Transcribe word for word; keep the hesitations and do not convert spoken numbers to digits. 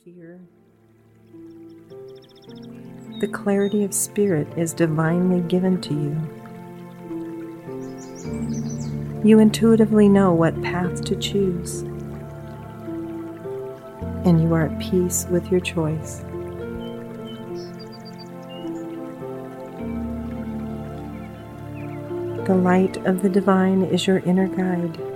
fear. The clarity of spirit is divinely given to you. You intuitively know what path to choose, and you are at peace with your choice. The light of the divine is your inner guide.